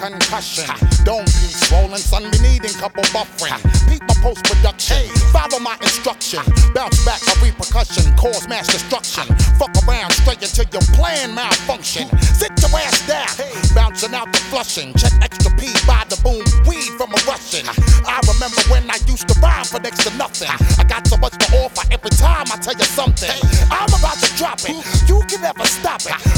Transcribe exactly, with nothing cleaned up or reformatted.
concussion. Don't be swollen, son, be needing couple buffering. Peep my post-production, follow my instruction. Bounce back a repercussion, cause mass destruction. Fuck around straight until your plan malfunction. Sit your ass down, bouncing out the flushing. Check extra P by the boom, weed from a Russian. I remember when I used to rhyme for next to nothing. I got so much to offer every time I tell you something. I'm about to drop it, you can never stop it.